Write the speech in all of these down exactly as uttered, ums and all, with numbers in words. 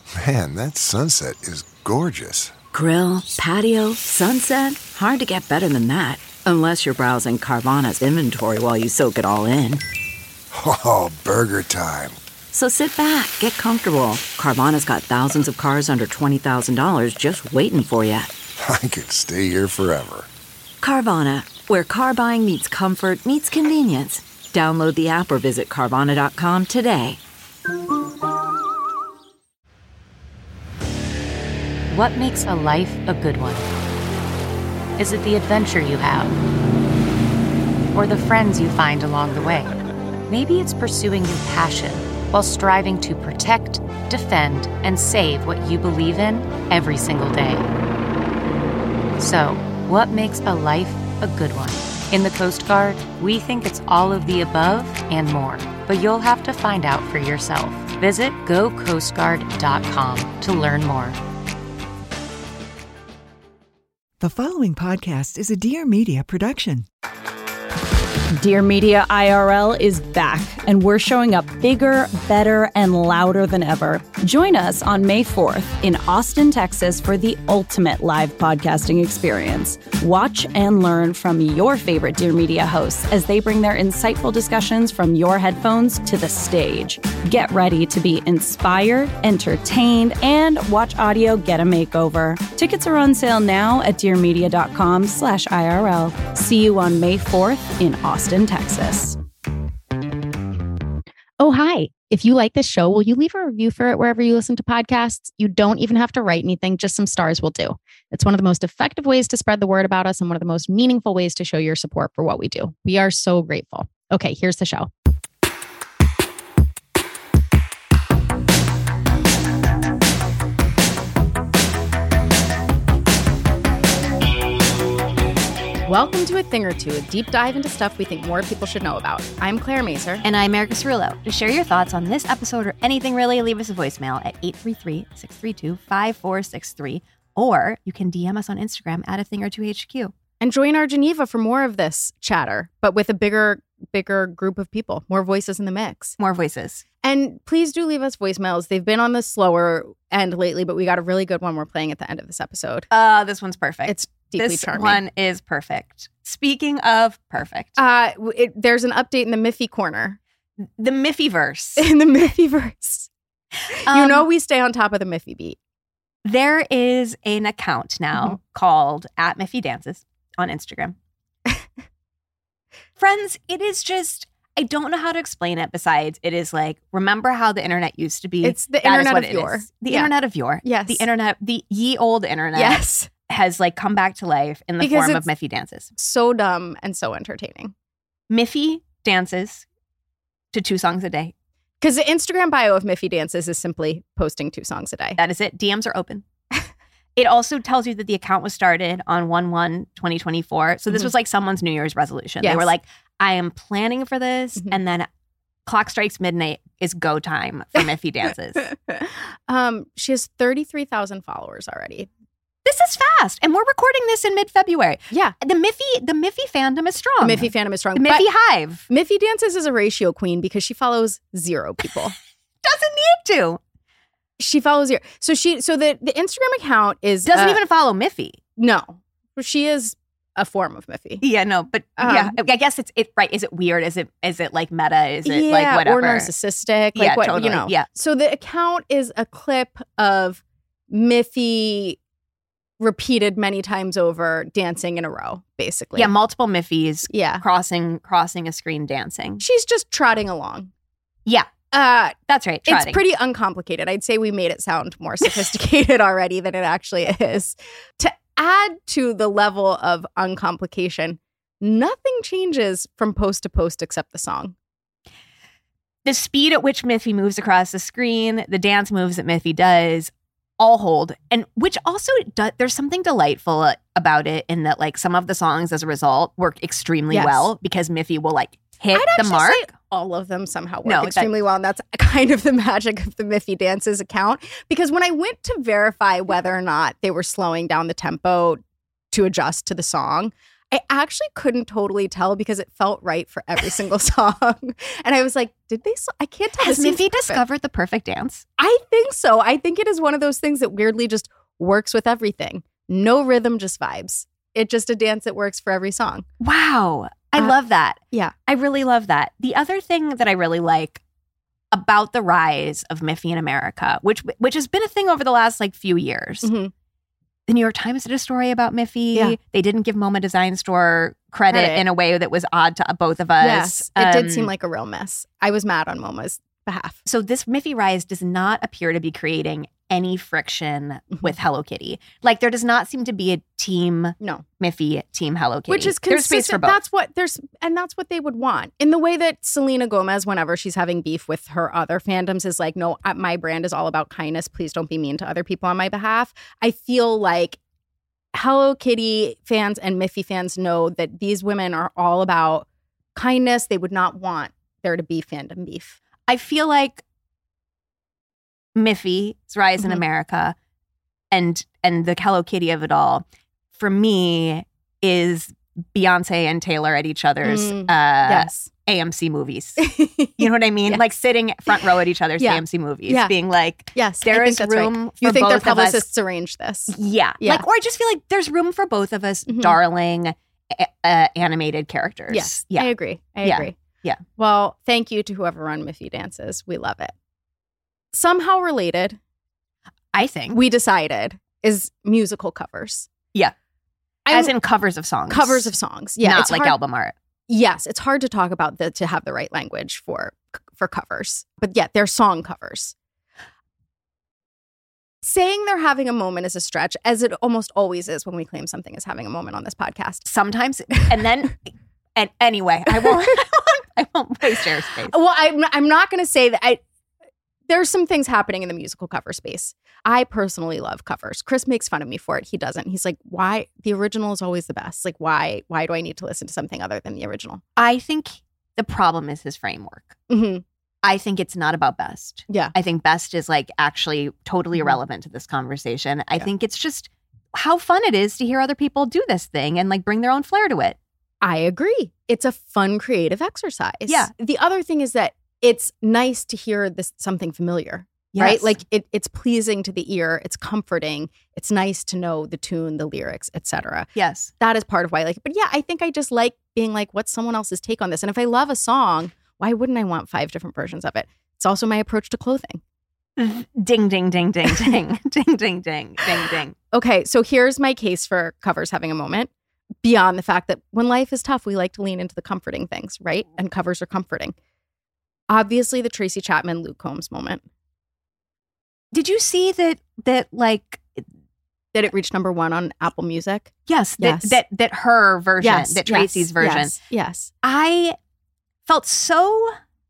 Man, that sunset is gorgeous. Grill, patio, sunset. Hard to get better than that. Unless you're browsing Carvana's inventory while you soak it all in. Oh, burger time. So sit back, get comfortable. Carvana's got thousands of cars under twenty thousand dollars just waiting for you. I could stay here forever. Carvana, where car buying meets comfort, meets convenience. Download the app or visit Carvana dot com today. What makes a life a good one? Is it the adventure you have? Or the friends you find along the way? Maybe it's pursuing your passion while striving to protect, defend, and save what you believe in every single day. So, what makes a life a good one? In the Coast Guard, we think it's all of the above and more, but you'll have to find out for yourself. Visit go coast guard dot com to learn more. The following podcast is a Dear Media production. Dear Media I R L is back, and we're showing up bigger, better, and louder than ever. Join us on May fourth in Austin, Texas for the ultimate live podcasting experience. Watch and learn from your favorite Dear Media hosts as they bring their insightful discussions from your headphones to the stage. Get ready to be inspired, entertained, and watch audio get a makeover. Tickets are on sale now at dear media dot com slash I R L. See you on May fourth in Austin, Texas. Oh, hi. If you like this show, will you leave a review for it wherever you listen to podcasts? You don't even have to write anything, just some stars will do. It's one of the most effective ways to spread the word about us and one of the most meaningful ways to show your support for what we do. We are so grateful. Okay, here's the show. Welcome to A Thing or Two, a deep dive into stuff we think more people should know about. I'm Claire Mazer. And I'm Erica Cerullo. To share your thoughts on this episode or anything really, leave us a voicemail at eight three three, six three two, five four six three, or you can D M us on Instagram at A Thing or Two H Q. And join our Geneva for more of this chatter, but with a bigger, bigger group of people, more voices in the mix. More voices. And please do leave us voicemails. They've been on the slower end lately, but we got a really good one we're playing at the end of this episode. Uh, this one's perfect. It's deeply this charming. One is perfect. Speaking of perfect. Uh, it, there's an update in the Miffy corner. The Miffyverse. In the Miffyverse. Um, you know we stay on top of the Miffy beat. There is an account now mm-hmm. called at Miffy Dances on Instagram. Friends, it is just, I don't know how to explain it besides it is like, remember how the internet used to be? It's the that internet of of yore. Is. The yeah. internet of yore. Yes. The internet, the ye old internet. Yes. Has like come back to life in the because form of Miffy Dances. So dumb and so entertaining. Miffy dances to two songs a day. Because the Instagram bio of Miffy Dances is simply posting two songs a day. That is it. D Ms are open. It also tells you that the account was started on one one twenty twenty-four. So this mm-hmm. was like someone's New Year's resolution. Yes. They were like, I am planning for this. Mm-hmm. And then clock strikes midnight is go time for Miffy Dances. um, she has thirty-three thousand followers already. This is fast. And we're recording this in mid-February. Yeah. The Miffy, the Miffy fandom is strong. The Miffy fandom is strong. The Miffy Hive. Miffy Dances is a ratio queen because she follows zero people. Doesn't need to. She follows zero. So she so the, the Instagram account is Doesn't uh, even follow Miffy. No. She is a form of Miffy. Yeah, no, but um, yeah, I guess it's it right. Is it weird? Is it is it like meta? Is it yeah, like whatever? Or narcissistic? Like yeah, what totally. you know. Yeah. So the account is a clip of Miffy repeated many times over dancing in a row, basically. Yeah, multiple Miffys yeah. crossing crossing a screen dancing. She's just trotting along. Yeah. Uh, That's right. Trotting. It's pretty uncomplicated. I'd say we made it sound more sophisticated already than it actually is. To add to the level of uncomplication, nothing changes from post to post except the song. The speed at which Miffy moves across the screen, the dance moves that Miffy does, all hold. And which also, do, there's something delightful about it in that like some of the songs as a result work extremely yes. well because Miffy will like hit I'd the mark. Say all of them somehow work no, extremely that, well. And that's kind of the magic of the Miffy Dances account. Because when I went to verify whether or not they were slowing down the tempo to adjust to the song, I actually couldn't totally tell because it felt right for every single song. And I was like, did they? I can't tell. Has This seems Miffy perfect. discovered the perfect dance? I think so. I think it is one of those things that weirdly just works with everything. No rhythm, just vibes. It's just a dance that works for every song. Wow. I Uh, love that. Yeah. I really love that. The other thing that I really like about the rise of Miffy in America, which which has been a thing over the last like few years. Mhm. The New York Times did a story about Miffy. Yeah. They didn't give MoMA Design Store credit, Credit. in a way that was odd to both of us. Yes, it did Um, seem like a real mess. I was mad on MoMA's behalf. So this Miffy rise does not appear to be creating any friction Mhm. with Hello Kitty. Like there does not seem to be a team No. Miffy, team Hello Kitty. Which is There's space for consistent. both. That's what there's, and that's what they would want. In the way that Selena Gomez, whenever she's having beef with her other fandoms, is like, no, uh, my brand is all about kindness. Please don't be mean to other people on my behalf. I feel like Hello Kitty fans and Miffy fans know that these women are all about kindness. They would not want there to be fandom beef. I feel like Miffy's rise in Mhm. America and and the Hello Kitty of it all, for me, is Beyonce and Taylor at each other's Mm, uh, yes. A M C movies. You know what I mean? Yes. Like sitting front row at each other's Yeah. A M C movies, Yeah. being like, Yes. there I is think that's room right. for You think their both of us. publicists arranged this? Yeah. Yeah. Like, or I just feel like there's room for both of us Mhm. darling a- uh, animated characters. Yes. Yeah. I agree. I Yeah. agree. Yeah. Well, thank you to whoever run Miffy Dances. We love it. Somehow related, I think. we decided, is musical covers. Yeah. I'm- As in covers of songs. covers of songs. Yeah. Not it's like hard, album art. Yes. It's hard to talk about the, to have the right language for, for covers. But yeah, they're song covers. Saying they're having a moment is a stretch, as it almost always is when we claim something is having a moment on this podcast. Sometimes. And then, and anyway, I won't, I won't waste your space. Well, I'm, I'm not going to say that. I There's some things happening in the musical cover space. I personally love covers. Chris makes fun of me for it. He doesn't. He's like, why? The original is always the best. Like, why Why do I need to listen to something other than the original? I think the problem is his framework. Mm-hmm. I think it's not about best. Yeah. I think best is like actually totally Mhm. irrelevant to this conversation. I Yeah. think it's just how fun it is to hear other people do this thing and like bring their own flair to it. I agree. It's a fun creative exercise. Yeah. The other thing is that it's nice to hear this something familiar. Right? Yes. Like it, it's pleasing to the ear. It's comforting. It's nice to know the tune, the lyrics, et cetera. Yes. That is part of why I like it. But yeah, I think I just like being like, what's someone else's take on this? And if I love a song, why wouldn't I want five different versions of it? It's also my approach to clothing. Ding, ding, ding, ding, ding, ding, ding, ding, ding, ding. Okay, so here's my case for covers having a moment. Beyond the fact that when life is tough, we like to lean into the comforting things, right? And covers are comforting. Obviously, the Tracy Chapman, Luke Combs moment. Did you see that, that like, Did it reach number one on Apple Music? yes, that, Yes. that, that her version, Yes. that Tracy's yes, version. Yes. yes. I felt so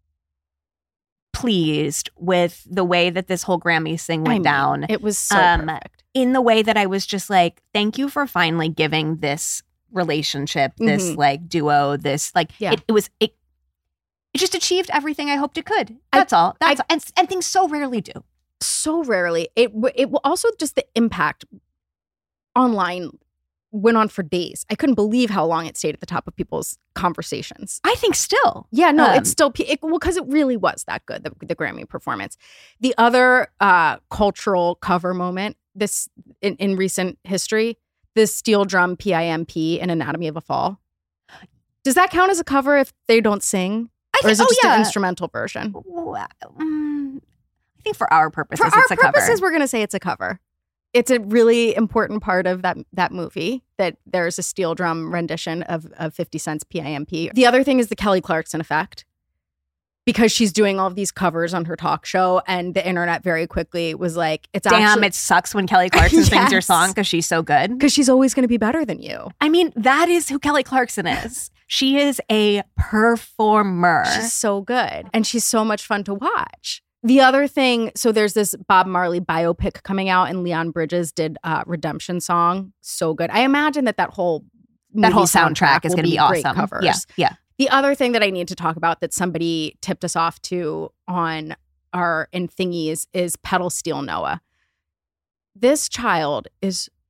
pleased with the way that this whole Grammy thing I went mean, down. It was so Um, perfect. in the way that I was just like, thank you for finally giving this relationship, this Mhm. like duo, this like Yeah. it, it was it it just achieved everything I hoped it could. That's all. That's and and things so rarely do. So rarely. It w- it will also just the impact online went on for days. I couldn't believe how long it stayed at the top of people's conversations. I think still. Yeah, no, Um, it's still pe- it, well because it really was that good, the, the Grammy performance. The other uh, cultural cover moment this in, in recent history, this steel drum P I M P in Anatomy of a Fall. Does that count as a cover if they don't sing, I or think, is it oh, just yeah. an instrumental version? Well, um, I think for our purposes, For our it's a purposes, cover. we're going to say it's a cover. It's a really important part of that that movie that there's a steel drum rendition of, of fifty Cent's P I M P. The other thing is the Kelly Clarkson effect, because she's doing all of these covers on her talk show, and the internet very quickly was like, it's Damn, actually, it sucks when Kelly Clarkson sings your Yes. song because she's so good. because she's always going to be better than you. I mean, that is who Kelly Clarkson is. She is a performer. She's so good. And she's so much fun to watch. The other thing, so there's this Bob Marley biopic coming out, and Leon Bridges did uh, Redemption Song. So good. I imagine that that whole that whole movie soundtrack is will going to be great awesome. Covers. Yeah, yeah. The other thing that I need to talk about that somebody tipped us off to on our in thingies is Pedal Steel Noah. This child is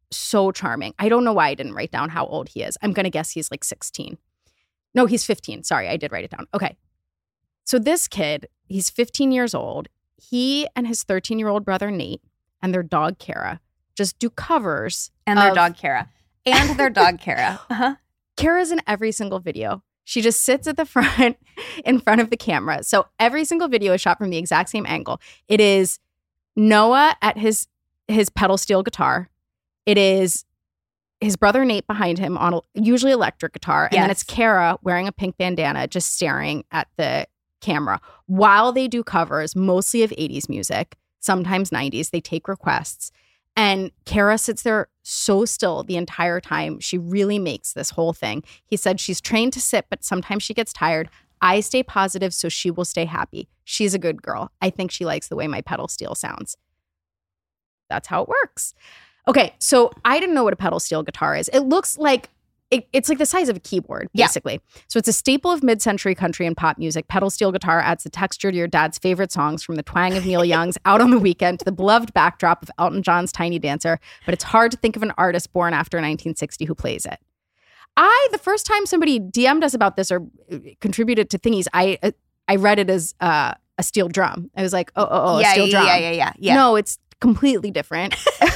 so charming. I don't know why I didn't write down how old he is. I'm going to guess he's like sixteen. No, he's fifteen. Sorry, I did write it down. Okay. So this kid, he's fifteen years old. He and his thirteen-year-old brother, Nate, and their dog, Kara, just do covers. And their of, dog, Kara. And their dog, Kara. Uh-huh. Kara's in every single video. She just sits at the front, in front of the camera. So every single video is shot from the exact same angle. It is Noah at his his pedal steel guitar. It is his brother Nate behind him on a, usually electric guitar. And yes. then it's Kara wearing a pink bandana, just staring at the camera while they do covers, mostly of eighties music, sometimes nineties. They take requests. And Kara sits there so still the entire time. She really makes this whole thing. He said she's trained to sit, but sometimes she gets tired. I stay positive, so she will stay happy. She's a good girl. I think she likes the way my pedal steel sounds. That's how it works. Okay, so I didn't know what a pedal steel guitar is. It looks like It, it's like the size of a keyboard, basically. Yeah. So it's a staple of mid-century country and pop music. Pedal steel guitar adds the texture to your dad's favorite songs, from the twang of Neil Young's Out on the Weekend to the beloved backdrop of Elton John's Tiny Dancer. But it's hard to think of an artist born after nineteen sixty who plays it. I, the first time somebody D M'd us about this or contributed to thingies, I uh, I read it as uh, a steel drum. I was like, oh, oh, oh, yeah, a steel yeah, drum. Yeah, yeah, yeah, yeah. No, it's completely different.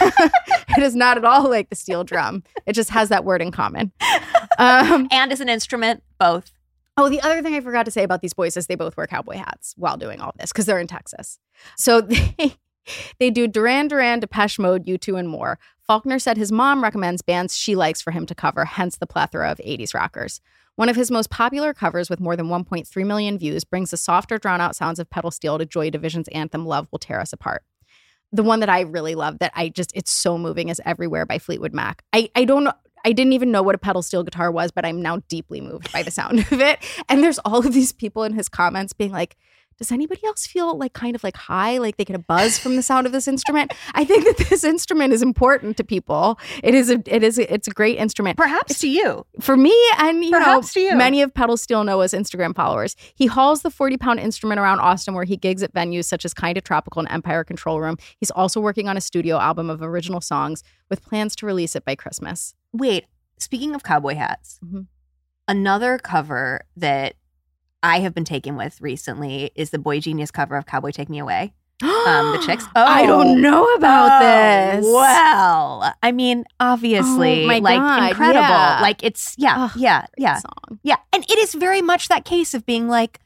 It is not at all like the steel drum. It just has that word in common. Um, and as an instrument, both. Oh, the other thing I forgot to say about these boys is they both wear cowboy hats while doing all this because they're in Texas. So they, they do Duran Duran, Depeche Mode, U two, and more. Faulkner said his mom recommends bands she likes for him to cover, hence the plethora of eighties rockers. One of his most popular covers, with more than one point three million views, brings the softer, drawn-out sounds of pedal steel to Joy Division's anthem, Love Will Tear Us Apart. The one that I really love, that I just, it's so moving, is Everywhere by Fleetwood Mac. I, I don't know, I didn't even know what a pedal steel guitar was, but I'm now deeply moved by the sound of it. And there's all of these people in his comments being like, does anybody else feel like kind of like high, like they get a buzz from the sound of this instrument? I think that this instrument is important to people. It is a, it is a, it's a great instrument. Perhaps it's, to you. For me and, you Perhaps know, to you. Many of Pedal Steel Noah's Instagram followers. He hauls the forty-pound instrument around Austin, where he gigs at venues such as Kinda Tropical and Empire Control Room. He's also working on a studio album of original songs with plans to release it by Christmas. Wait, speaking of cowboy hats, Mm-hmm. another cover that I have been taken with recently is the Boy Genius cover of Cowboy Take Me Away. Um, the Chicks. Oh, I don't know about oh, this. Well, I mean, obviously, Oh my like God, incredible. yeah. Like it's yeah, Oh, yeah, yeah, song. yeah. And it is very much that case of being like,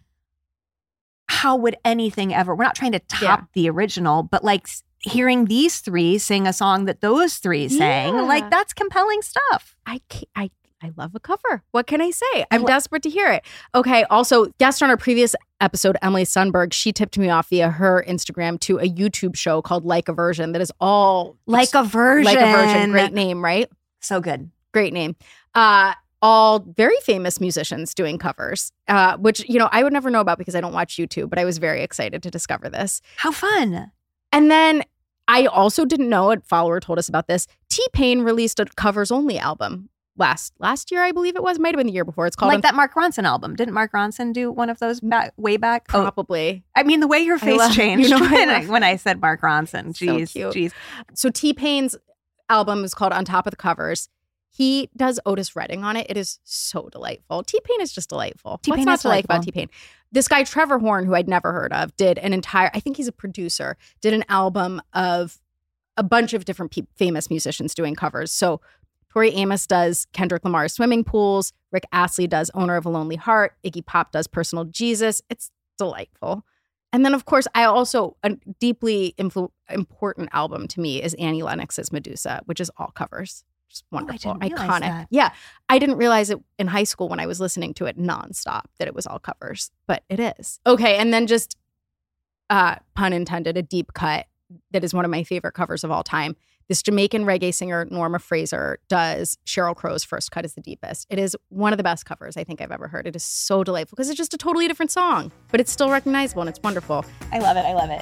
how would anything ever? We're not trying to top Yeah. the original, but like s- hearing these three sing a song that those three sang, Yeah. like that's compelling stuff. I can't, I I love a cover. What can I say? I'm What- desperate to hear it. Okay. Also, guest on our previous episode, Emily Sundberg, she tipped me off via her Instagram to a YouTube show called Like a Version that is all Like a version, Like a Version. Great name, right? so good. Great name. Uh, all very famous musicians doing covers, uh, which, you know, I would never know about because I don't watch YouTube, but I was very excited to discover this. How fun! And then I also didn't know, a follower told us about this, T-Pain released a covers-only album last last year, I believe it was. Might have been the year before. It's called Like Un- that Mark Ronson album. Didn't Mark Ronson do one of those back, way back? Oh, Probably. I mean, the way your face love- changed you know, I when, I, love- when I said Mark Ronson. So Jeez, cute. jeez. So T-Pain's album is called On Top of the Covers. He does Otis Redding on it. It is so delightful. T-Pain is just delightful. T-Pain What's not is to like about delightful. T-Pain? This guy, Trevor Horn, who I'd never heard of, did an entire, I think he's a producer, did an album of a bunch of different pe- famous musicians doing covers. So Tori Amos does Kendrick Lamar's Swimming Pools. Rick Astley does Owner of a Lonely Heart. Iggy Pop does Personal Jesus. It's delightful. And then, of course, I also, a deeply influ- important album to me is Annie Lennox's Medusa, which is all covers. Just wonderful, didn't realize iconic. that. Yeah. I didn't realize it in high school when I was listening to it nonstop that it was all covers, but it is. Okay. And then just, uh, pun intended, a deep cut that is one of my favorite covers of all time. This Jamaican reggae singer, Norma Fraser, does Sheryl Crow's First Cut is the Deepest. It is one of the best covers I think I've ever heard. It is so delightful because it's just a totally different song, but it's still recognizable and it's wonderful. I love it. I love it.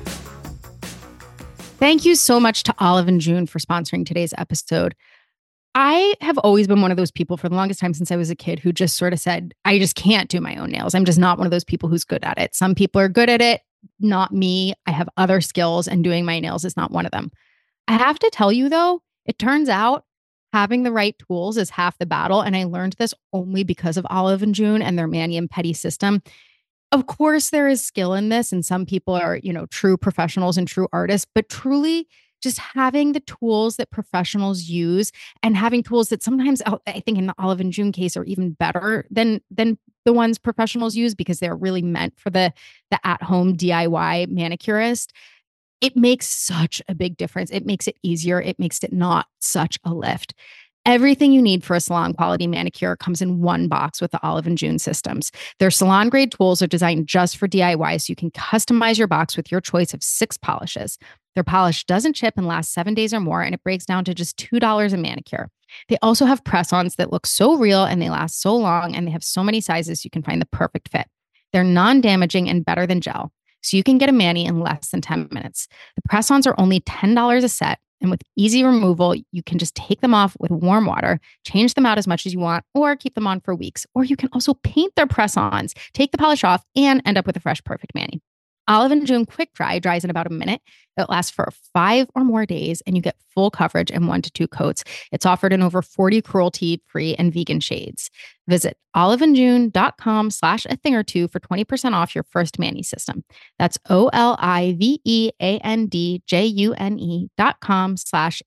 Thank you so much to Olive and June for sponsoring today's episode. I have always been one of those people for the longest time since I was a kid who just sort of said, I just can't do my own nails. I'm just not one of those people who's good at it. Some people are good at it, not me. I have other skills and doing my nails is not one of them. I have to tell you though, it turns out having the right tools is half the battle. And I learned this only because of Olive and June and their Mani and Pedi system. Of course, there is skill in this, and some people are, you know, true professionals and true artists, but truly just having the tools that professionals use and having tools that sometimes I think in the Olive and June case are even better than than the ones professionals use because they're really meant for the the at-home D I Y manicurist. It makes such a big difference. It makes it easier. It makes it not such a lift. Everything you need for a salon quality manicure comes in one box with the Olive and June systems. Their salon grade tools are designed just for D I Y, so you can customize your box with your choice of six polishes. Their polish doesn't chip and lasts seven days or more, and it breaks down to just two dollars a manicure. They also have press-ons that look so real and they last so long, and they have so many sizes you can find the perfect fit. They're non-damaging and better than gel, so you can get a mani in less than ten minutes. The press-ons are only ten dollars a set, and with easy removal, you can just take them off with warm water, change them out as much as you want, or keep them on for weeks. Or you can also paint their press-ons, take the polish off, and end up with a fresh, perfect mani. Olive and June Quick Dry dries in about a minute. It lasts for five or more days, and you get full coverage in one to two coats. It's offered in over forty cruelty-free and vegan shades. Visit oliveandjune.com slash a thing or two for twenty percent off your first mani system. That's O-L-I-V-E-A-N-D-J-U-N-E dot com slash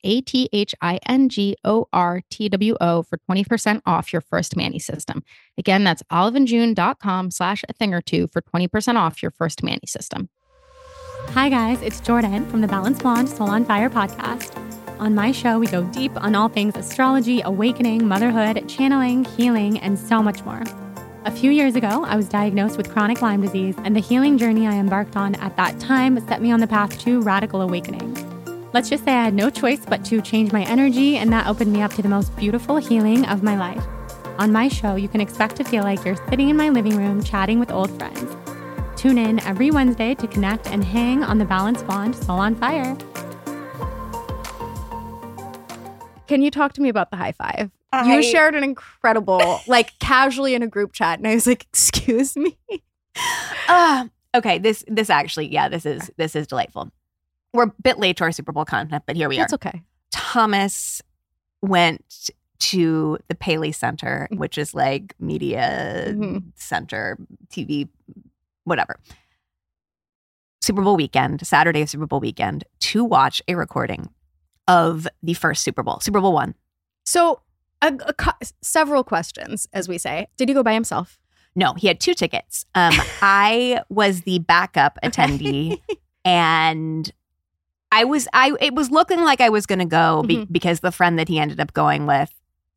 A-T-H-I-N-G-O-R-T-W-O for twenty percent off your first mani system. Again, that's oliveandjune.com slash a thing or two for twenty percent off your first mani system. Hi guys, it's Jordan from the Balanced Blonde Soul on Fire podcast. On my show, we go deep on all things astrology, awakening, motherhood, channeling, healing, and so much more. A few years ago, I was diagnosed with chronic Lyme disease, and the healing journey I embarked on at that time set me on the path to radical awakening. Let's just say I had no choice but to change my energy, and that opened me up to the most beautiful healing of my life. On my show, you can expect to feel like you're sitting in my living room chatting with old friends. Tune in every Wednesday to connect and hang on the Balanced Blonde Soul on Fire. Can you talk to me about the high five? I... You shared an incredible, like casually in a group chat, and I was like, "Excuse me." Uh, okay, this this actually, yeah, this is this is delightful. We're a bit late to our Super Bowl content, but here we That's are. That's okay. Thomas went to the Paley Center, which is like media mm-hmm. center, T V, whatever. Super Bowl weekend, Saturday of Super Bowl weekend, to watch a recording of the first Super Bowl, Super Bowl one. So a, a, several questions, as we say. Did he go by himself? No, he had two tickets. Um, I was the backup attendee, and I was I it was looking like I was going to go be, mm-hmm. because the friend that he ended up going with,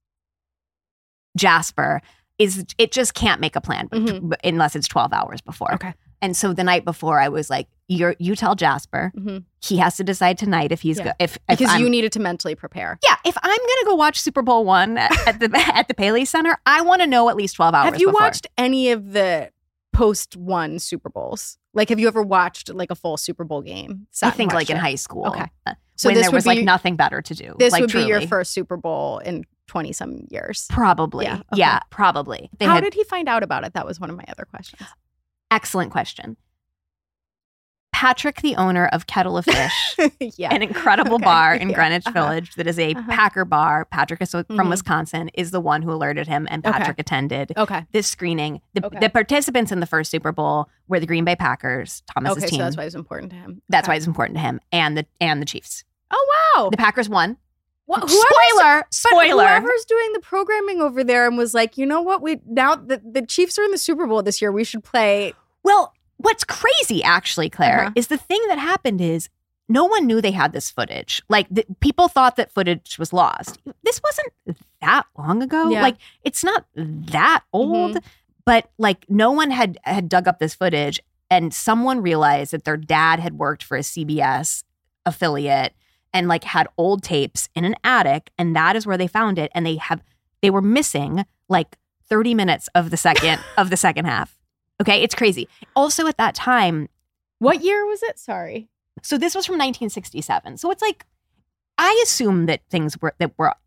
Jasper, is it just can't make a plan mm-hmm. unless it's twelve hours before. Okay. And so the night before, I was like, "You're you tell Jasper. Mm-hmm. He has to decide tonight if he's yeah. go, if, if because I'm, you needed to mentally prepare. Yeah, if I'm gonna go watch Super Bowl one at, at the at the Paley Center, I want to know at least twelve hours. Have you before. watched any of the post one Super Bowls? Like, have you ever watched like a full Super Bowl game? I think like it? in high school. Okay, uh, so when this there would was be, like nothing better to do. This like, would truly. be your first Super Bowl in twenty some years. Probably. Yeah, okay. yeah probably. They How had, did he find out about it? That was one of my other questions. Excellent question. Patrick, the owner of Kettle of Fish, yeah. an incredible okay. bar in yeah. Greenwich uh-huh. Village that is a uh-huh. Packer bar. Patrick is from mm-hmm. Wisconsin, is the one who alerted him, and Patrick okay. attended okay. this screening. The, okay. the participants in the first Super Bowl were the Green Bay Packers, Thomas's okay, team. So that's why it was important to him. That's okay. why it's important to him, and the and the Chiefs. Oh, wow. The Packers won. Well, spoiler, spoiler. Whoever's doing the programming over there and was like, you know what? We now the, the Chiefs are in the Super Bowl this year. We should play. Well, what's crazy, actually, Claire, uh-huh. is the thing that happened is no one knew they had this footage. Like, the, people thought that footage was lost. This wasn't that long ago. Yeah. Like, it's not that old, mm-hmm. but like, no one had had dug up this footage, and someone realized that their dad had worked for a C B S affiliate and like had old tapes in an attic, and that is where they found it. And they have they were missing like thirty minutes of the second of the second half. Okay, it's crazy. Also, at that time, what year was it? Sorry. So this was from nineteen sixty-seven. So it's like, I assume that things were that were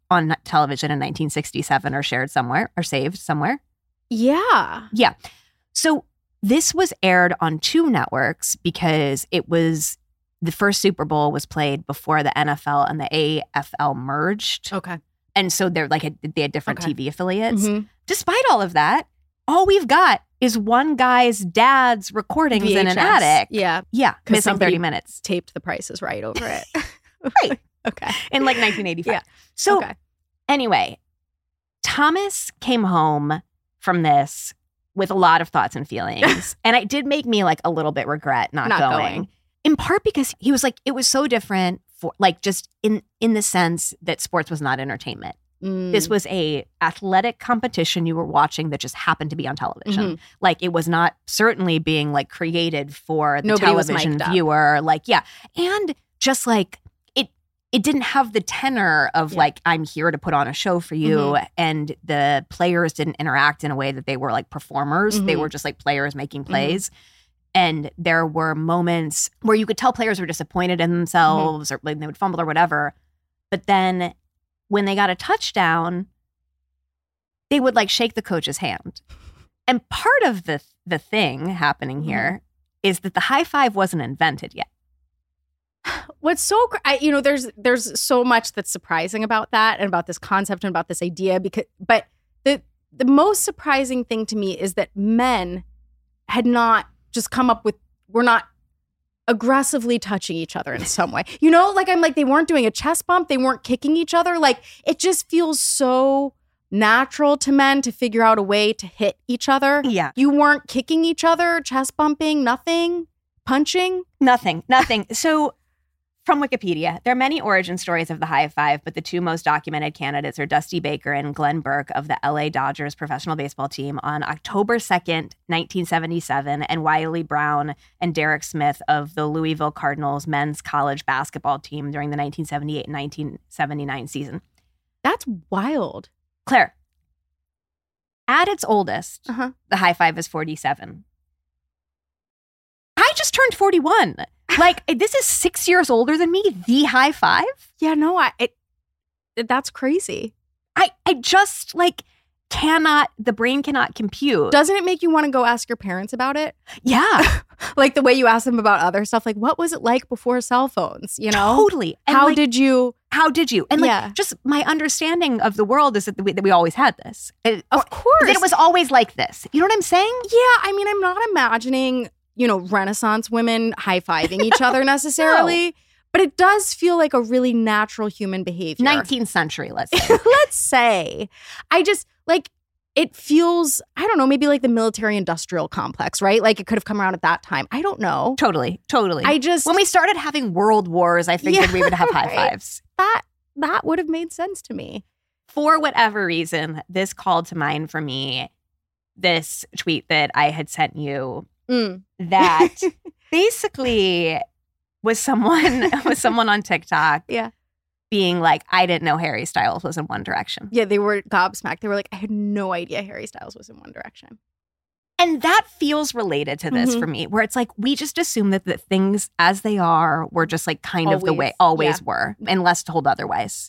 on television in nineteen sixty-seven or shared somewhere or saved somewhere. Yeah. Yeah. So this was aired on two networks because it was the first Super Bowl was played before the N F L and the A F L merged. Okay. And so they're like, a, they had different Okay. T V affiliates. Mhm. Despite all of that, all we've got is one guy's dad's recordings V H S. in an attic. Yeah. Yeah. 'Cause Missing somebody thirty minutes. Taped The Price is Right over it. Right. Okay. In like nineteen eighty-five. Yeah. So Okay. anyway, Thomas came home from this with a lot of thoughts and feelings. And it did make me like a little bit regret not, Not going. going. In part because he was like, it was so different for like just in in the sense that sports was not entertainment. Mm. This was a athletic competition you were watching that just happened to be on television. Mhm. Like it was not certainly being like created for the Nobody was television mic'd up. viewer. Like, yeah. And just like it it didn't have the tenor of Yeah. like, I'm here to put on a show for you. Mhm. And the players didn't interact in a way that they were like performers. They Mhm. were just like players making plays. And there were moments where you could tell players were disappointed in themselves or like they would fumble or whatever. But then when they got a touchdown, they would like shake the coach's hand. And part of the the thing happening here is that the high five wasn't invented yet. What's so cr- I, you know there's there's so much that's surprising about that and about this concept and about this idea because but the the most surprising thing to me is that men had not just come up with we're not aggressively touching each other in some way. You know, like I'm like they weren't doing a chest bump, they weren't kicking each other. Like it just feels so natural to men to figure out a way to hit each other. Yeah. You weren't kicking each other, chest bumping, nothing, punching. Nothing, nothing. So from Wikipedia, there are many origin stories of the high five, but the two most documented candidates are Dusty Baker and Glenn Burke of the L A Dodgers professional baseball team on October second, nineteen seventy-seven, and Wiley Brown and Derek Smith of the Louisville Cardinals men's college basketball team during the nineteen seventy-eight and nineteen seventy-nine season. That's wild. Claire, at its oldest, Uh-huh. the high five is forty-seven. I just turned forty-one. Like, this is six years older than me, the high five? Yeah, no, I it, that's crazy. I, I just, like, cannot, the brain cannot compute. Doesn't it make you want to go ask your parents about it? yeah, Like the way you ask them about other stuff, like what was it like before cell phones, you know? totally. And How like, did you? how did you? And like, Yeah. just my understanding of the world is that we, that we always had this. It- Of or- course. That it was always like this. You know what I'm saying? Yeah, I mean, I'm not imagining, you know, Renaissance women high-fiving each other necessarily, but it does feel like a really natural human behavior. nineteenth century, let's say. Let's say. I just, like, it feels, I don't know, maybe like the military-industrial complex, right? Like it could have come around at that time. I don't know. Totally, totally. I just, when we started having world wars, I figured Yeah, we would have high right. fives. that, that would have made sense to me. For whatever reason, this called to mind for me this tweet that I had sent you Mm. that basically was someone was someone on TikTok Yeah. being like, I didn't know Harry Styles was in One Direction. Yeah, they were gobsmacked. They were like, I had no idea Harry Styles was in One Direction. And that feels related to this Mhm. for me, where it's like we just assume that the things as they are were just like kind of the way Always, always were, unless told otherwise.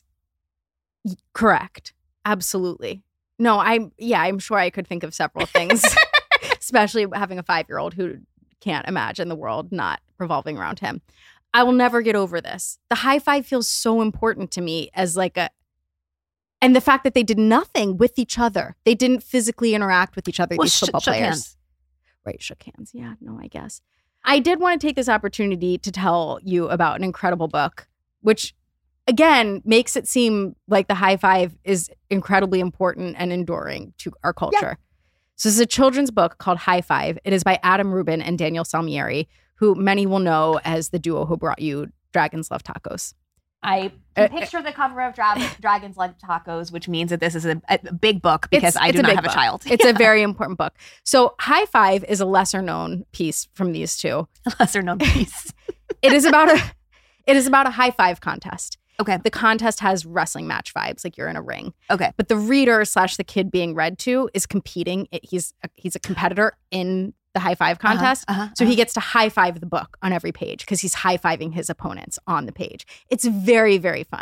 Correct. Absolutely. No, I'm, yeah, I'm sure I could think of several things, especially having a five-year-old who can't imagine the world not revolving around him. I will never get over this. The high five feels so important to me as like a, and the fact that they did nothing with each other. They didn't physically interact with each other, Well, these sh- football shook players. hands. Right, shook hands. Yeah, no, I guess. I did want to take this opportunity to tell you about an incredible book, which again makes it seem like the high five is incredibly important and enduring to our culture. So this is a children's book called High Five. It is by Adam Rubin and Daniel Salmieri, who many will know as the duo who brought you Dragons Love Tacos. I Uh, picture the cover of Dra- Dragons Love Tacos, which means that this is a, a big book because It's- I it's do a not big have book. a child. It's a very important book. So High Five is a lesser known piece from these two. lesser known piece. It is about a it is about a high five contest. Okay. The contest has wrestling match vibes, like you're in a ring. Okay. But the reader slash the kid being read to is competing. It, he's a, he's a competitor in the high five contest. Uh-huh, uh-huh, so uh-huh. he gets to high five the book on every page because he's high fiving his opponents on the page. It's very, very fun.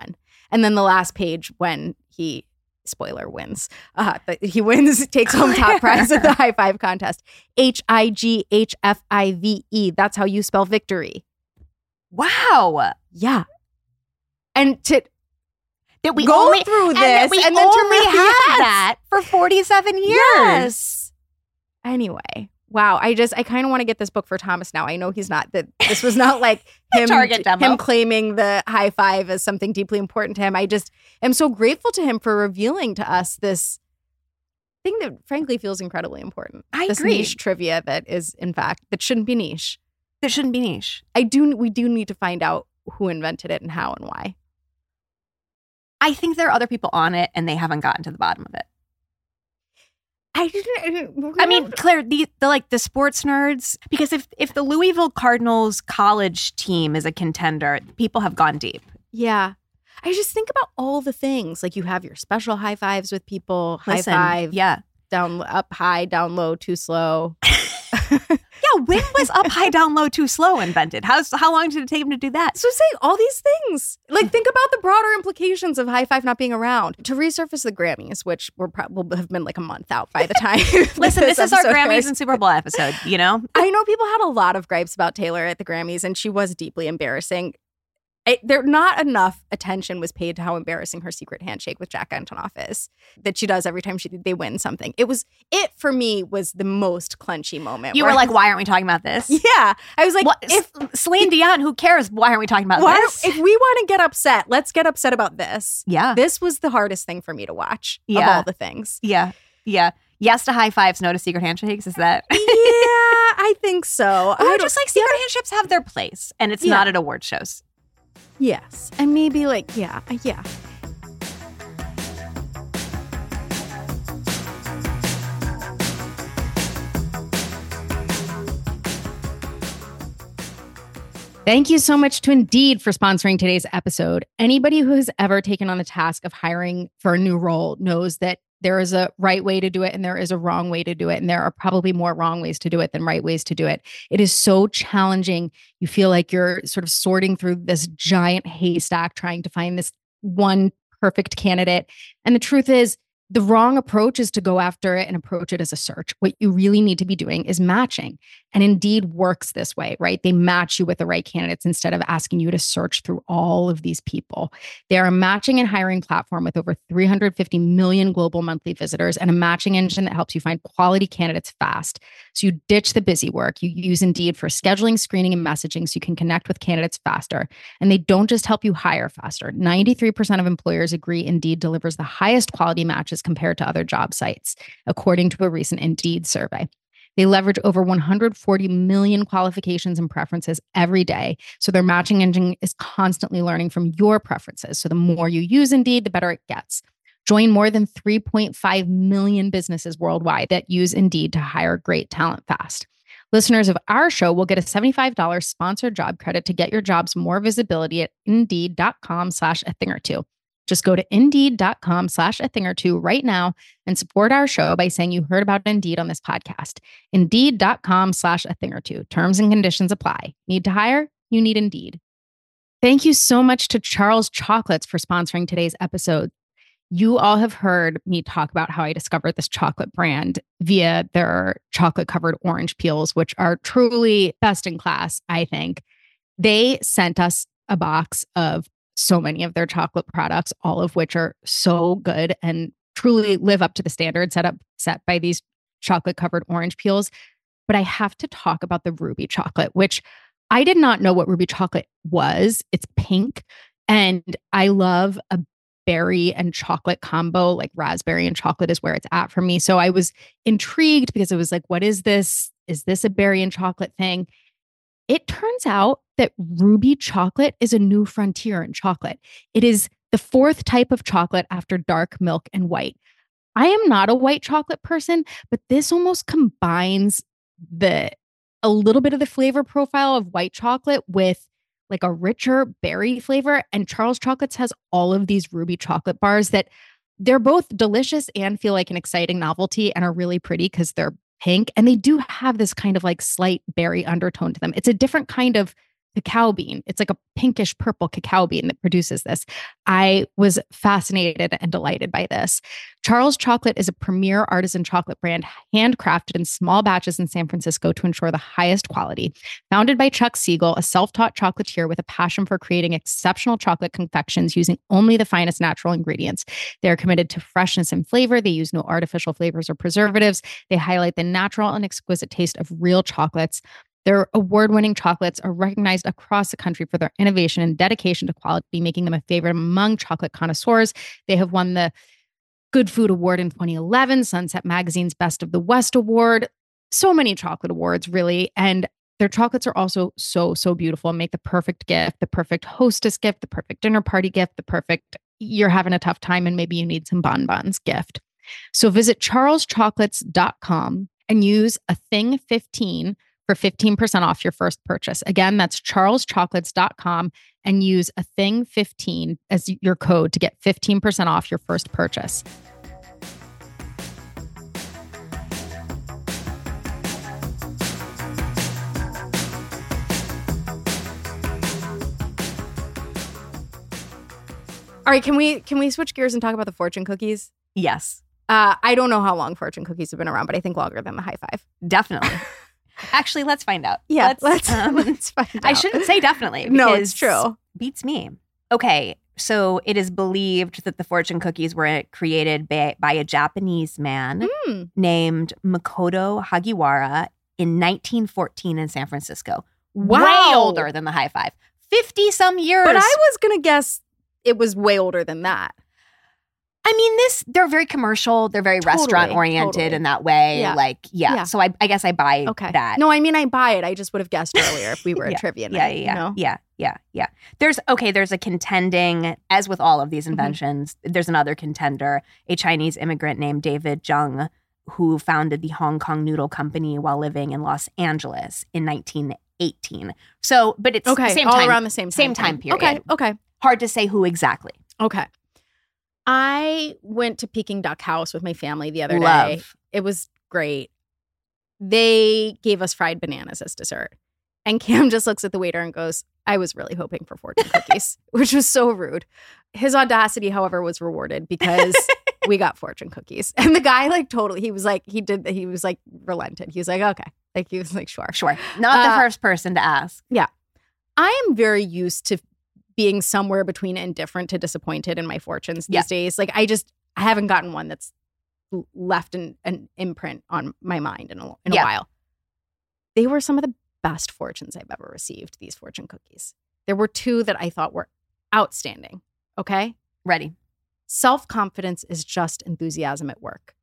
And then the last page when he, spoiler, wins. Uh, but he wins, takes home top prize at the high five contest. H I G H F I V E. That's how you spell victory. Wow. Yeah. And to that we go only, through and this that we and then only to had yes. that for forty-seven years. Yes. Anyway. Wow, I just I kind of want to get this book for Thomas now. I know he's not that this was not like him Target demo. him claiming the high five as something deeply important to him. I just am so grateful to him for revealing to us this thing that frankly feels incredibly important. I this agree. niche trivia that is in fact that shouldn't be niche. That shouldn't be niche. I do we do need to find out who invented it and how and why. I think there are other people on it and they haven't gotten to the bottom of it. I didn't. I mean, Claire, the, the like the sports nerds, because if if the Louisville Cardinals college team is a contender, people have gone deep. Yeah. I just think about all the things. Like you have your special high fives with people, Listen, high five, yeah. down, up, high, down, low, too slow. Yeah, when was up, high, down, low, too slow invented? How how long did it take him to do that? So say all these things. Like think about the broader implications of high five not being around. To resurface the Grammys, which were probably have been like a month out by the time. Listen, this, this is our Grammys airs. and Super Bowl episode, you know? I know people had a lot of gripes about Taylor at the Grammys, and she was deeply embarrassing. It, there not enough attention was paid to how embarrassing her secret handshake with Jack Antonoff is that she does every time she they win something. It was it for me was the most clenchy moment. You were like, why aren't we talking about this? Yeah, I was like, what, if Celine Dion, who cares? Why aren't we talking about why, this? If we want to get upset, let's get upset about this. Yeah, this was the hardest thing for me to watch yeah. of all the things. Yeah, yeah. Yes to high fives, no to secret handshakes. Is that? Yeah, I think so. Or I just like secret yeah. handshakes have their place, and it's yeah. not at award shows. Yes. And maybe like, yeah, yeah. Thank you so much to Indeed for sponsoring today's episode. Anybody who has ever taken on the task of hiring for a new role knows that there is a right way to do it and there is a wrong way to do it. And there are probably more wrong ways to do it than right ways to do it. It is so challenging. You feel like you're sort of sorting through this giant haystack trying to find this one perfect candidate. And the truth is, the wrong approach is to go after it and approach it as a search. What you really need to be doing is matching. And Indeed works this way, right? They match you with the right candidates instead of asking you to search through all of these people. They are a matching and hiring platform with over three hundred fifty million global monthly visitors and a matching engine that helps you find quality candidates fast. So you ditch the busy work. You use Indeed for scheduling, screening, and messaging so you can connect with candidates faster. And they don't just help you hire faster. ninety-three percent of employers agree Indeed delivers the highest quality matches compared to other job sites, according to a recent Indeed survey. They leverage over one hundred forty million qualifications and preferences every day. So their matching engine is constantly learning from your preferences. So the more you use Indeed, the better it gets. Join more than three point five million businesses worldwide that use Indeed to hire great talent fast. Listeners of our show will get a seventy-five dollars sponsored job credit to get your jobs more visibility at indeed.com slash a thing or two. Just go to indeed.com slash a thing or two right now and support our show by saying you heard about Indeed on this podcast. Indeed.com slash a thing or two. Terms and conditions apply. Need to hire? You need Indeed. Thank you so much to Charles Chocolates for sponsoring today's episode. You all have heard me talk about how I discovered this chocolate brand via their chocolate covered orange peels, which are truly best in class, I think. They sent us a box of so many of their chocolate products, all of which are so good and truly live up to the standard set up set by these chocolate covered orange peels. But I have to talk about the Ruby chocolate, which I did not know what Ruby chocolate was. It's pink. And I love a berry and chocolate combo, like raspberry and chocolate is where it's at for me. So I was intrigued because it was like, what is this? Is this a berry and chocolate thing? It turns out that Ruby chocolate is a new frontier in chocolate. It is the fourth type of chocolate after dark milk and white. I am not a white chocolate person, but this almost combines the a little bit of the flavor profile of white chocolate with like a richer berry flavor. And Charles Chocolates has all of these Ruby chocolate bars that they're both delicious and feel like an exciting novelty and are really pretty because they're pink. And they do have this kind of like slight berry undertone to them. It's a different kind of cacao bean. It's like a pinkish purple cacao bean that produces this. I was fascinated and delighted by this. Charles Chocolate is a premier artisan chocolate brand handcrafted in small batches in San Francisco to ensure the highest quality. Founded by Chuck Siegel, a self-taught chocolatier with a passion for creating exceptional chocolate confections using only the finest natural ingredients. They are committed to freshness and flavor. They use no artificial flavors or preservatives. They highlight the natural and exquisite taste of real chocolates. Their award-winning chocolates are recognized across the country for their innovation and dedication to quality, making them a favorite among chocolate connoisseurs. They have won the Good Food Award in twenty eleven, Sunset Magazine's Best of the West Award, so many chocolate awards, really. And their chocolates are also so, so beautiful and make the perfect gift, the perfect hostess gift, the perfect dinner party gift, the perfect you're having a tough time and maybe you need some bonbons gift. So visit charles chocolates dot com and use a thing fifteen for fifteen percent off your first purchase. Again, that's charles chocolates dot com and use a thing fifteen as your code to get fifteen percent off your first purchase. All right, can we can we switch gears and talk about the fortune cookies? Yes. Uh, I don't know how long fortune cookies have been around, but I think longer than the high five. Definitely. Actually, let's find out. Yeah, let's let's, um, let's find out. I shouldn't say definitely. No, because it's true. Beats me. Okay, so it is believed that the fortune cookies were created by, by a Japanese man Mm. named Makoto Hagiwara in nineteen fourteen in San Francisco. Wow. Way older than the high five. fifty some years. But I was going to guess it was way older than that. I mean, this, they're very commercial. They're very Totally, restaurant oriented totally. in that way. Yeah. Like, yeah. Yeah. So I, I guess I buy Okay. that. No, I mean, I buy it. I just would have guessed earlier if we were Yeah. a trivia Yeah, night. yeah, You know? yeah, yeah, yeah. There's, okay, there's a contending, as with all of these inventions, there's another contender, a Chinese immigrant named David Zheng, who founded the Hong Kong Noodle Company while living in Los Angeles in nineteen eighteen. So, but it's Okay, same all time, around the same time. same time period. Okay, okay, Hard to say who exactly. okay. I went to Peking Duck House with my family the other day. Love. It was great. They gave us fried bananas as dessert. And Cam just looks at the waiter and goes, I was really hoping for fortune cookies, which was so rude. His audacity, however, was rewarded because we got fortune cookies. And the guy, like, totally, he was like, he did, he was like, relented. He was like, okay. Like, he was like, sure. Sure. Not Uh, the first person to ask. I am very used to being somewhere between indifferent to disappointed in my fortunes these Yeah. days. Like, I just, I haven't gotten one that's l- left an, an imprint on my mind in a, in Yeah. a while. They were some of the best fortunes I've ever received, these fortune cookies. There were two that I thought were outstanding. Okay? Ready. Self-confidence is just enthusiasm at work.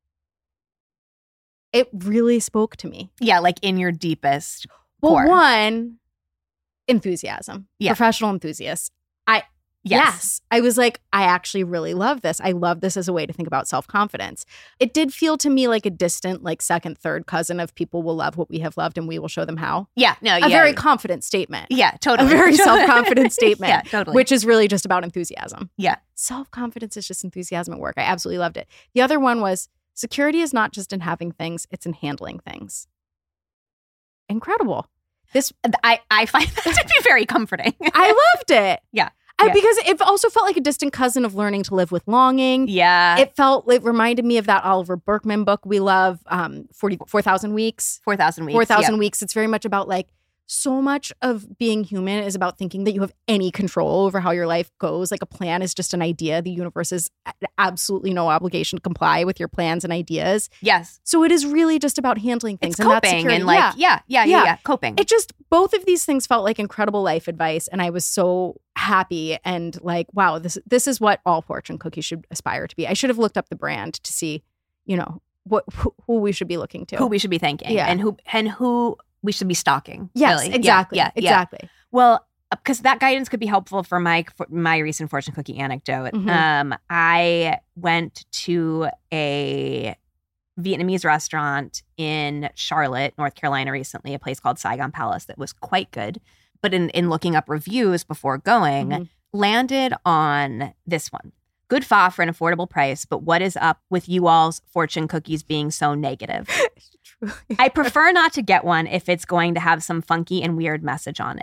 It really spoke to me. Yeah, like in your deepest Well, core. one, enthusiasm. Yeah. Professional enthusiast. I Yes. Yes. I was like, I actually really love this. I love this as a way to think about self-confidence. It did feel to me like a distant, like second, third cousin of people will love what we have loved and we will show them how. Yeah, no, A yeah. very confident statement. Yeah, A totally. very self-confident statement. Yeah, totally. Which is really just about enthusiasm. Yeah. Self-confidence is just enthusiasm at work. I absolutely loved it. The other one was security is not just in having things, it's in handling things. Incredible. This I, I find that to be very comforting. I loved it. Yeah. I, Yeah. Because it also felt like a distant cousin of learning to live with longing. Yeah. It felt, it reminded me of that Oliver Berkman book we love, um, forty, four thousand Weeks. four thousand weeks. four thousand yeah. Weeks. It's very much about like, so much of being human is about thinking that you have any control over how your life goes. Like a plan is just an idea. The universe is absolutely no obligation to comply with your plans and ideas. Yes. So it is really just about handling things. It's and that's coping security. and like, Yeah. yeah, yeah, yeah, Yeah. yeah, coping. It just, both of these things felt like incredible life advice. And I was so happy and like, wow, this this is what all fortune cookies should aspire to be. I should have looked up the brand to see, you know, what who, who we should be looking to. who we should be thanking. Yeah. And who and who we should be stalking. Yes, really. Yeah, exactly. Yeah, yeah. exactly. Well, because that guidance could be helpful for my for my recent fortune cookie anecdote. Mhm. Um, I went to a Vietnamese restaurant in Charlotte, North Carolina recently, a place called Saigon Palace that was quite good. But in, in looking up reviews before going, Mhm. landed on this one. Good pho for an affordable price, but what is up with you all's fortune cookies being so negative? Truly. I prefer not to get one if it's going to have some funky and weird message on it.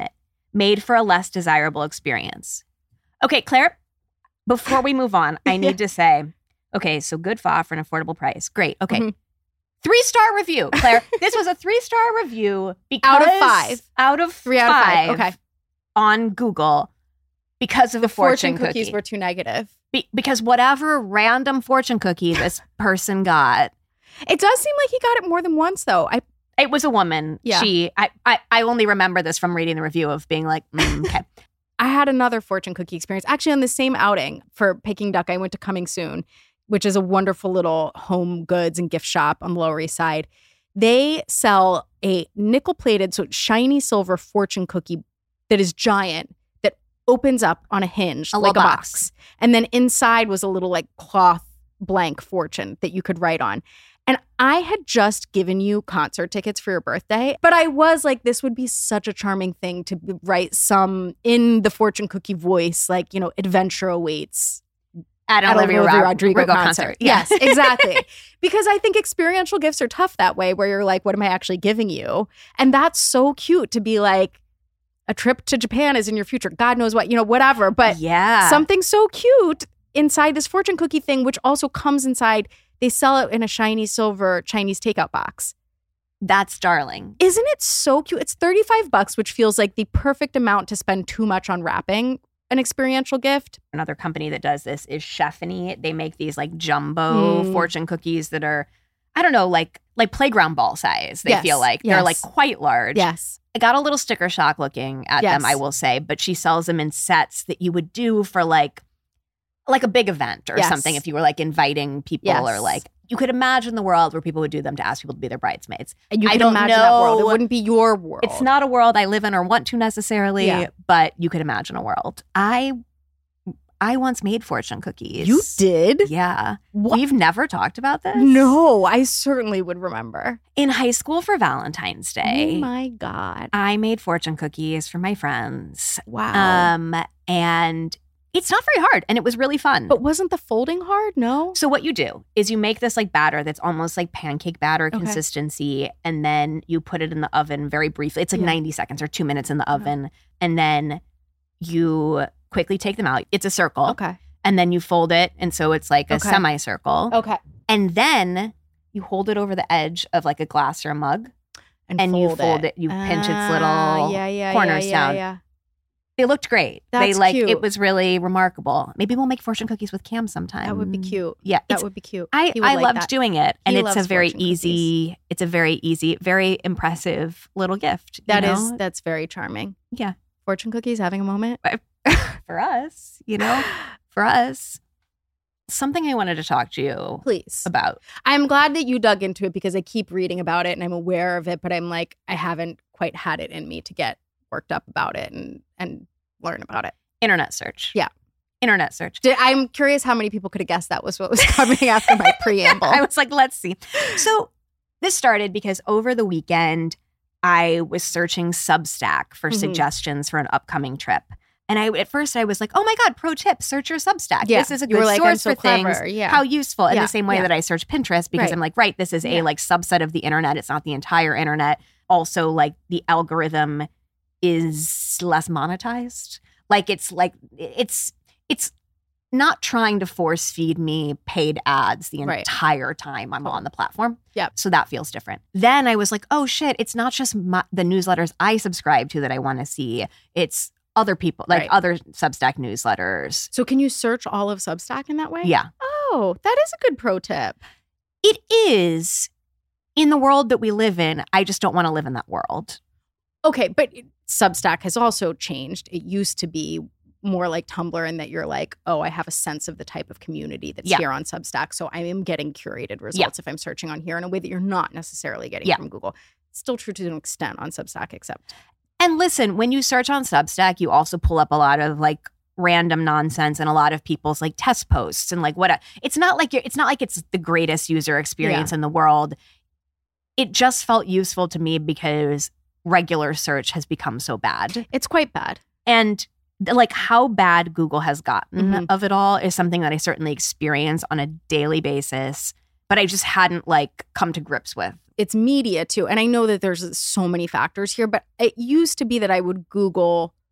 made for a less desirable experience. Okay, Claire, before we move on, I need to say, okay, so good Pho for an affordable price. Great. Okay. Mhm. Three-star review, Claire. This was a three-star review because Out of five. Out of Three out of five. Okay. On Google because of the, Fortune, fortune, cookies cookie. were too negative. Be- because whatever random fortune cookie this person got, It does seem like he got it more than once, though. I it was a woman. Yeah. She, I, I, I only remember this from reading the review of being like, mm, okay. I had another fortune cookie experience. Actually, on the same outing for Peking Duck, I went to Coming Soon, which is a wonderful little home goods and gift shop on the Lower East Side. They sell a nickel-plated, so shiny silver fortune cookie that is giant, that opens up on a hinge A like a little box. box. And then inside was a little like cloth blank fortune that you could write on. And I had just given you concert tickets for your birthday, but I was like, this would be such a charming thing to write some in the fortune cookie voice, like, you know, adventure awaits At an at Olivia, Olivia Rod- Rodrigo Rodrigo concert. concert. Yes, exactly. Because I think experiential gifts are tough that way, where you're like, what am I actually giving you? And that's so cute to be like, a trip to Japan is in your future. God knows what, you know, whatever. But yeah. something so cute inside this fortune cookie thing, which also comes inside, they sell it in a shiny silver Chinese takeout box. That's darling. Isn't it so cute? It's thirty-five bucks, which feels like the perfect amount to spend too much on wrapping an experiential gift. Another company that does this is Chefany. They make these like jumbo Mm. fortune cookies that are, I don't know, like like playground ball size. They Yes, feel like yes. they're like quite large. Yes. I got a little sticker shock looking at Yes. them, I will say, but she sells them in sets that you would do for like like a big event or Yes. something if you were like inviting people Yes. or like you could imagine the world where people would do them to ask people to be their bridesmaids. And you I can don't imagine that world. It know. wouldn't be your world. It's not a world I live in or want to necessarily, Yeah. but you could imagine a world. I I once made fortune cookies. You did? Yeah. What? We've never talked about this. No, I certainly would remember. In high school for Valentine's Day, Oh my God. I made fortune cookies for my friends. Wow. Um, and it's not very hard and it was really fun. But wasn't the folding hard? No? So what you do is you make this like batter that's almost like pancake batter Okay. consistency, and then you put it in the oven very briefly. It's like Yeah. ninety seconds or two minutes in the oven. And then you quickly take them out. It's a circle. Okay. And then you fold it. And so it's like a Okay. semicircle. Okay. And then you hold it over the edge of like a glass or a mug. And you fold it. You pinch its little Ah, yeah, yeah, corners yeah, down. Yeah, yeah. They looked great. they That's like cute. it was really remarkable. Maybe we'll make fortune cookies with Cam sometime. That would be cute. Yeah, That it's- would be cute. I, He would I like loved that. doing it. And He it's a loves very fortune easy, it's a very easy, very impressive little gift. you That is know? that's very charming. Yeah. Fortune cookies having a moment. For us, you know, for us. Something I wanted to talk to you Please. about. I'm glad that you dug into it because I keep reading about it and I'm aware of it, but I'm like, I haven't quite had it in me to get worked up about it and and learn about it. Internet search. Yeah. Internet search. Did, I'm curious how many people could have guessed that was what was coming after my preamble. I was like, let's see. So this started because over the weekend, I was searching Substack for Mhm. suggestions for an upcoming trip. And I at first I was like, oh my God, pro tip, search your Substack. Yeah. This is a You were good like, source I'm so for things. clever. Yeah. How useful. In Yeah. the same way Yeah. that I search Pinterest because Right. I'm like, right, this is a Yeah. like subset of the internet. It's not the entire internet. Also, like the algorithm is less monetized. Like it's like it's it's not trying to force feed me paid ads the Right. entire time I'm on the platform. Yep. So that feels different. Then I was like, oh shit, it's not just my, the newsletters I subscribe to that I want to see. It's other people, like Right. other Substack newsletters. So can you search all of Substack in that way? Yeah. Oh, that is a good pro tip. It is in the world that we live in. I just don't want to live in that world. Okay, but Substack has also changed. It used to be more like Tumblr in that you're like, oh, I have a sense of the type of community that's Yeah. here on Substack. So I am getting curated results if I'm searching on here in a way that you're not necessarily getting Yeah. from Google. It's still true to an extent on Substack, except And listen, when you search on Substack, you also pull up a lot of like random nonsense and a lot of people's like test posts and like what a, it's not like you're, it's not like it's the greatest user experience in the world. It just felt useful to me because regular search has become so bad. it's quite bad. And th- like how bad Google has gotten Mhm. of it all is something that I certainly experience on a daily basis, but I just hadn't like come to grips with. It's media too. And I know that there's so many factors here, but it used to be that I would Google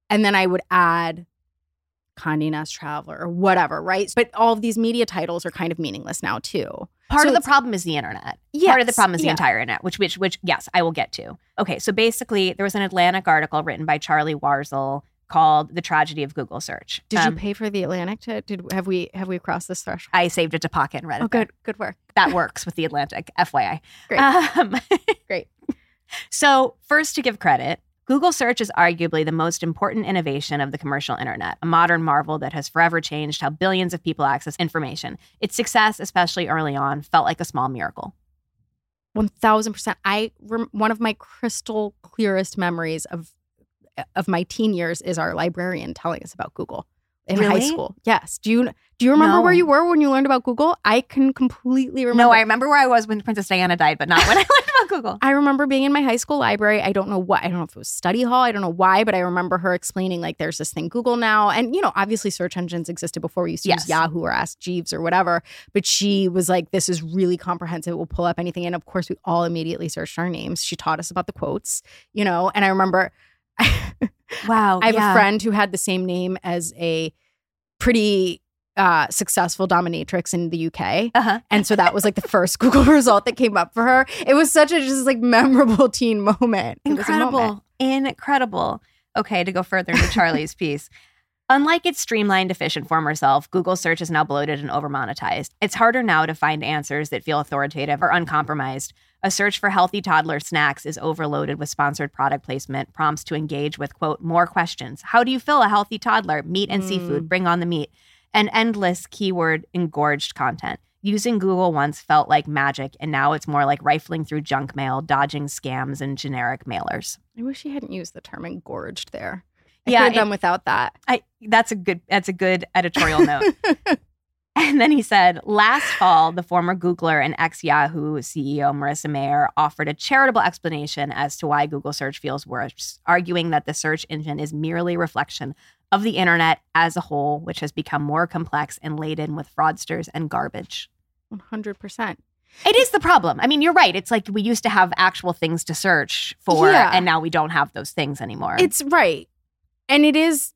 And then I would add Condé Nast Traveler or whatever, right? But all of these media titles are kind of meaningless now too. Part So of the it's- problem is the internet. Yes, Part of the problem is the yeah. entire internet, which, which, which, yes, I will get to. Okay, so basically, there was an Atlantic article written by Charlie Warzel called "The Tragedy of Google Search." Did Um, you pay for the Atlantic? To, did have we have we crossed this threshold? I saved it to Pocket and read it. Oh, there. good, good work. That works with the Atlantic, F Y I. Great. Um, Great. So, first, to give credit, Google search is arguably the most important innovation of the commercial internet, a modern marvel that has forever changed how billions of people access information. Its success, especially early on, felt like a small miracle. One thousand percent. I rem- one of my crystal clearest memories of of my teen years is our librarian telling us about Google in high Really? school. Yes. Do you do you remember No. where you were when you learned about Google? I can completely remember. No, I remember where I was when Princess Diana died, but not when I learned about Google. I remember being in my high school library. I don't know what, I don't know if it was study hall. I don't know why, but I remember her explaining like there's this thing Google now. And, you know, obviously search engines existed before we used to Yes. use Yahoo or Ask Jeeves or whatever. But she was like, this is really comprehensive. We'll pull up anything. And of course, we all immediately searched our names. She taught us about the quotes, you know, and I remember Wow. I have yeah. a friend who had the same name as a pretty uh, successful dominatrix in the U K. Uh-huh. And so that was like the first Google result that came up for her. It was such a just like memorable teen moment. It was a moment. Incredible. Incredible. Okay, to go further into Charlie's piece. Unlike its streamlined, efficient former self, Google search is now bloated and overmonetized. It's harder now to find answers that feel authoritative or uncompromised. A search for healthy toddler snacks is overloaded with sponsored product placement, prompts to engage with, quote, more questions. How do you fill a healthy toddler? Meat and Mm. seafood, bring on the meat. And endless keyword engorged content. Using Google once felt like magic, and now it's more like rifling through junk mail, dodging scams and generic mailers. I wish he hadn't used the term engorged there. I Yeah, could have it- done without that. I that's a good that's a good editorial note. And then he said, last fall, the former Googler and ex-Yahoo C E O Marissa Mayer offered a charitable explanation as to why Google search feels worse, arguing that the search engine is merely a reflection of the internet as a whole, which has become more complex and laden with fraudsters and garbage. one hundred percent. It is the problem. I mean, you're right. It's like we used to have actual things to search for, Yeah. and now we don't have those things anymore. It's right. And it is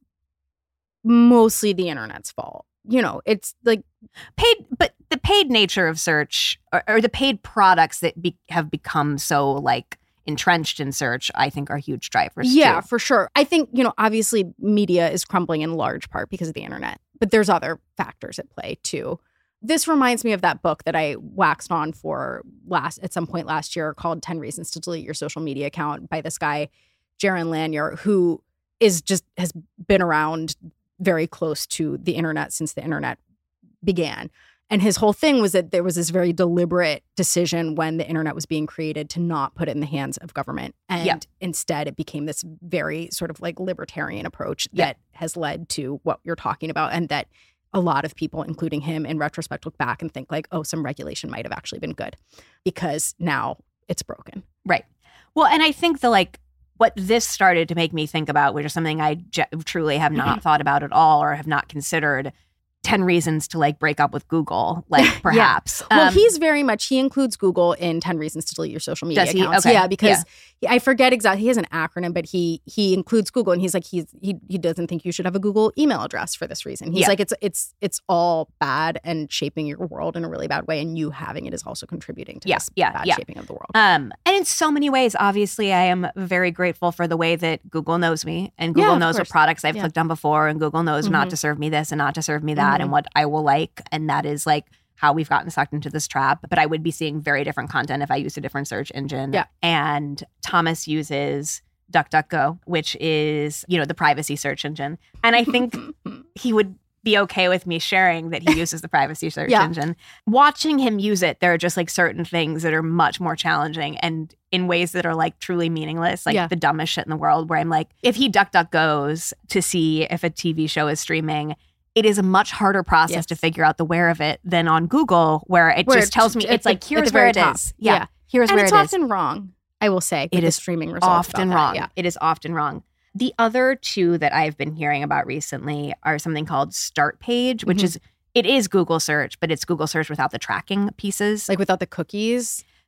mostly the internet's fault. You know, it's like paid, but the paid nature of search or, or the paid products that be, have become so like entrenched in search, I think are huge drivers. yeah, too. for sure. I think, you know, obviously media is crumbling in large part because of the internet, but there's other factors at play too. This reminds me of that book that I waxed on for last at some point last year called ten Reasons to Delete Your Social Media Account by this guy, Jaron Lanier, who is just has been around very close to the internet since the internet began. And his whole thing was that there was this very deliberate decision when the internet was being created to not put it in the hands of government. And Yeah. instead it became this very sort of like libertarian approach Yeah. that has led to what you're talking about, and that a lot of people, including him, in retrospect look back and think like, oh, some regulation might have actually been good because now it's broken. Right. Well, and I think the like what this started to make me think about, which is something I j- truly have not thought about at all or have not considered, ten reasons to like break up with Google, like perhaps. Well, Um, he's very much, he includes Google in ten Reasons to Delete Your Social Media Does he? Accounts. Okay. Yeah, because Yeah. he- I forget exactly, he has an acronym, but he he includes Google, and he's like, he's he he doesn't think you should have a Google email address for this reason. He's Yeah. like, it's it's it's all bad and shaping your world in a really bad way, and you having it is also contributing to Yeah, this yeah, bad yeah. shaping of the world. Um, and in so many ways, obviously, I am very grateful for the way that Google knows me, and Google Yeah, of knows what course. products I've Yeah. clicked on before, and Google knows not Mhm. to serve me this and not to serve me that, Mhm. and what I will like, and that is like how we've gotten sucked into this trap. But I would be seeing very different content if I used a different search engine. Yeah. And Thomas uses DuckDuckGo, which is, you know, the privacy search engine, and I think he would be okay with me sharing that he uses the privacy search Yeah. engine. Watching him use it, there are just like certain things that are much more challenging and in ways that are like truly meaningless, like Yeah. the dumbest shit in the world, where I'm like, if he duck duck goes to see if a T V show is streaming, it is a much harder process Yes. to figure out the where of it than on Google, where it Where just it's tells me, at it's like, the- at here's the where very it top. is. Yeah. Yeah. Here's And where it's it is. often wrong, I will say. with It the is streaming results. often about that. wrong. Yeah. It is often wrong. The other two that I've been hearing about recently are something called Start Page, which Mhm. is, it is Google search, but it's Google search without the tracking pieces. Like without the cookies.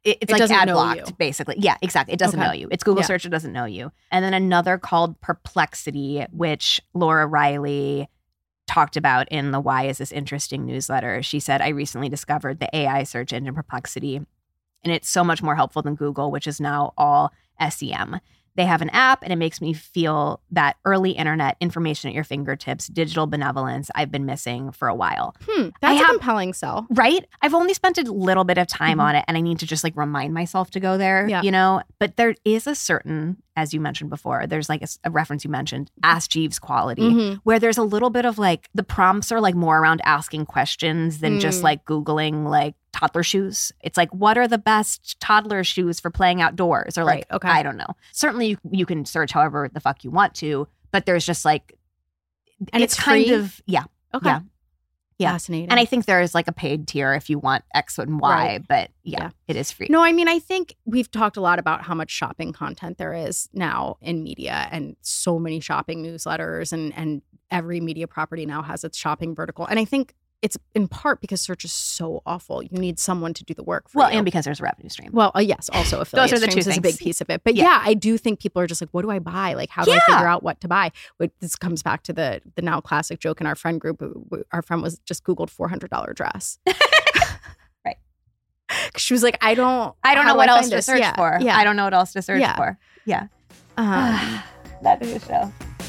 it, it's It like doesn't ad know blocked, you. basically. Yeah, exactly. It doesn't Okay. know you. It's Google Yeah. search. It doesn't know you. And then another called Perplexity, which Laura Riley talked about in the Why Is This Interesting newsletter. She said, I recently discovered the A I search engine Perplexity, and it's so much more helpful than Google, which is now all S E M. They have an app, and it makes me feel that early internet information at your fingertips, digital benevolence I've been missing for a while. Hmm, that's a have- compelling sell. Right? I've only spent a little bit of time Mhm. on it, and I need to just like remind myself to go there, Yeah. you know? But there is a certain, as you mentioned before, there's like a, s- a reference you mentioned, Ask Jeeves quality, Mhm. where there's a little bit of like the prompts are like more around asking questions than just Mm. like Googling like toddler shoes. It's like, what are the best toddler shoes for playing outdoors? Or like, Right, okay. I don't know. Certainly you, you can search however the fuck you want to, but there's just like, And it's, it's kind free? of, yeah. Okay. Yeah. Yeah. Fascinating. And I think there is like a paid tier if you want X and Y, Right. but yeah, Yeah. it is free. No, I mean, I think we've talked a lot about how much shopping content there is now in media and so many shopping newsletters and and every media property now has its shopping vertical. And I think it's in part because search is so awful. You need someone to do the work for Well, you. and because there's a revenue stream. Well, uh, yes, also affiliate are the two streams is a big things. piece of it. But Yeah. yeah. I do think people are just like, what do I buy? Like, how do I Yeah. figure out what to buy? But this comes back to the the now classic joke in our friend group. w- Our friend was just Googled four hundred dollars dress. Right. 'Cause she was like, I don't I don't how know do what I else find to this? search Yeah, for. Yeah. I don't know what else to search Yeah. for. Yeah. Um, That's the show.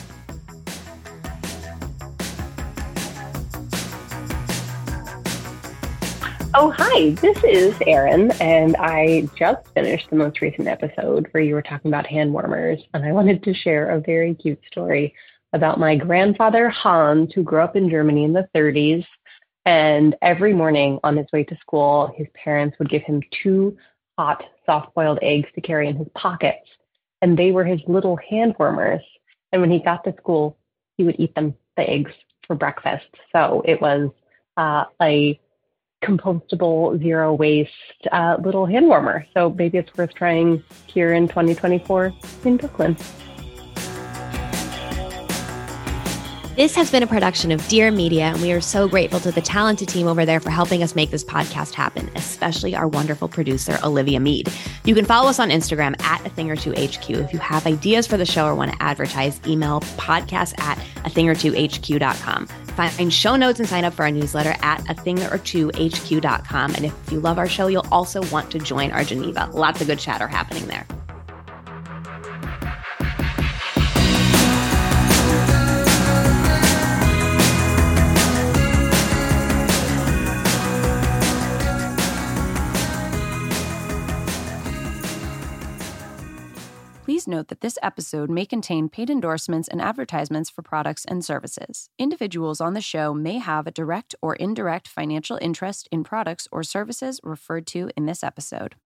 Oh, hi, this is Erin, and I just finished the most recent episode where you were talking about hand warmers, and I wanted to share a very cute story about my grandfather, Hans, who grew up in Germany in the thirties, and every morning on his way to school, his parents would give him two hot, soft-boiled eggs to carry in his pockets, and they were his little hand warmers, and when he got to school, he would eat them, the eggs, for breakfast. So it was uh, a compostable, zero waste uh, little hand warmer. So maybe it's worth trying here in twenty twenty-four in Brooklyn. This has been a production of Dear Media, and we are so grateful to the talented team over there for helping us make this podcast happen, especially our wonderful producer, Olivia Mead. You can follow us on Instagram at A Thing or Two H Q. If you have ideas for the show or want to advertise, email podcast at a thing or two h q dot com. Find show notes and sign up for our newsletter at a thing or two h q dot com. And if you love our show, you'll also want to join our Geneva. Lots of good chatter happening there. Please note that this episode may contain paid endorsements and advertisements for products and services. Individuals on the show may have a direct or indirect financial interest in products or services referred to in this episode.